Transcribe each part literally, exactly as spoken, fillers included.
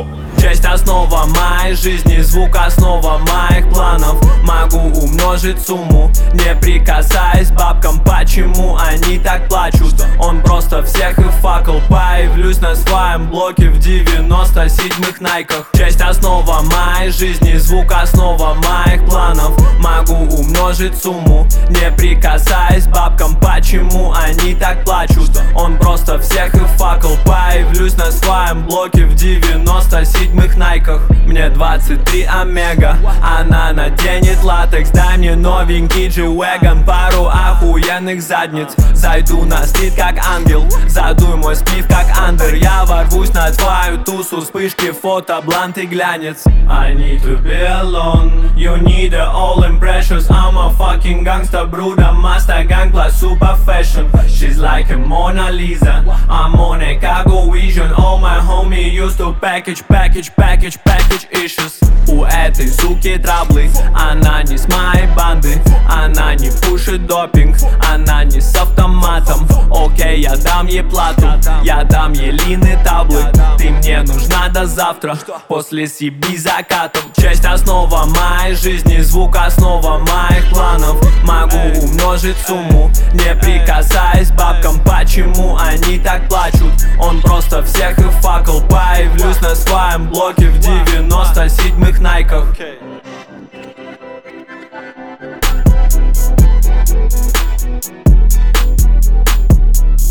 Йоу! Честь основа моей жизни, звук основа моих планов. Могу умножить сумму, не прикасаясь к бабкам. Почему они так плачут? Он просто всех и факел. Появлюсь на своем блоке в девяносто седьмых найках. Честь основа моей жизни, звук основа моих планов. Могу умножить сумму, не прикасаясь к бабкам. Почему они так плачут? Он просто всех и факел. Появлюсь на своем блоке в девяносто седьмых найках. Мне двадцать три омега, она наденет латекс. Дай мне новенький G-Wagon, пару охуенных задниц. Зайду на стрит как ангел, задуй мой сплив как андер. Я ворвусь на твою тусу, вспышки, фото, блант и глянец. I need to be alone, you need a all impressions. I'm a fucking gangster, бруда, master gang plus super fashion. She's like a Mona Lisa, I'm on a cargo vision. All my homie used to package, package, package, package issues. У этой суки траблы, она не с моей банды. Она не пушит допинг, она не с автоматом. Окей, я дам ей плату, я дам ей лины таблы. Ты мне нужна до завтра, после съеби закатом. Честь основа моей жизни, звук основа моих планов. Могу умножить сумму, не прикасаясь к бабкам. Почему они так плачут? Он просто всех и факел. Появлюсь на своем блоке в девяносто седьмых найках.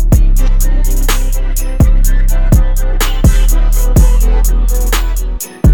Thank